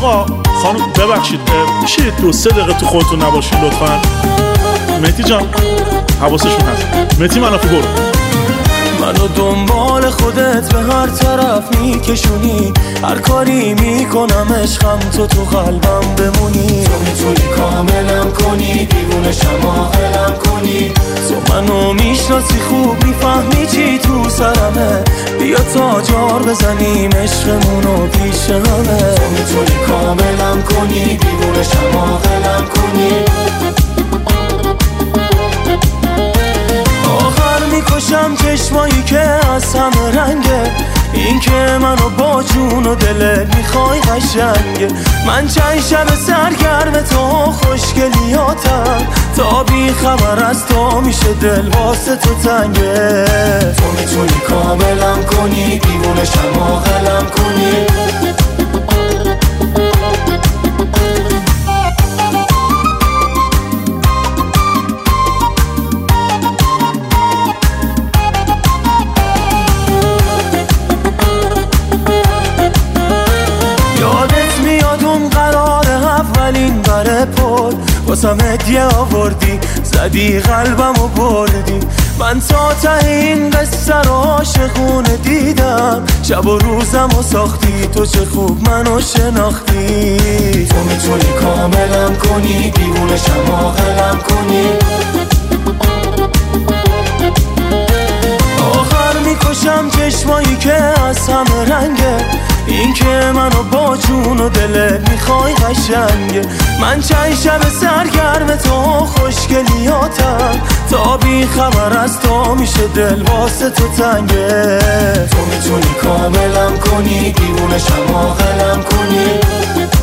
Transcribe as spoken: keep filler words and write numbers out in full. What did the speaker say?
آقا خانم ببخشید میشه دو سه دقیقه تو خودتون نباشید لطفا. مهدی جان حواسشون هست. مهدی منافی برو. منو دنبال خودت به هر طرف میکشونی، هر کاری میکنم عشقم تو تو قلبم بمونی. تو میتونی کاملم کنی، دیوونشم عاقلم کنی. تو منو میشناسی خوب، میفهمی چی تو سرمه. بیا تا جار بزنیم عشقمونو پیش همه. تو میتونی کاملم کنی، دیوونشم عاقلم کنی. میکشم چشمایی که از همه رنگه، این که منو با جون و دلت میخوای قشنگه. من چند شب سرگرم تو خوشگلیاتم، تا بی خبر از تو میشه دل واسه تو تنگه. تو میتونی کاملم کنی، دیوونشم عاقلم کنی. اولین بره پر واسم هدیه آوردی، زدی قلبم و بردی. من تا ته این قصه رو عاشقونه دیدم، شب و روزم و ساختی. تو چه خوب منو شناختی. تو میتونی کاملم کنی، دیوونشم عاقلم کنی. آخر میکشم چشمایی که از همه رنگه، این که منو با جون و دلت میخوای قشنگه. من چند شب سرگرم تو خوشگلیاتم، تا بی خبر از تو میشه دل واسه تو تنگه. تو میتونی کاملم کنی، دیوونشم عاقلم کنی.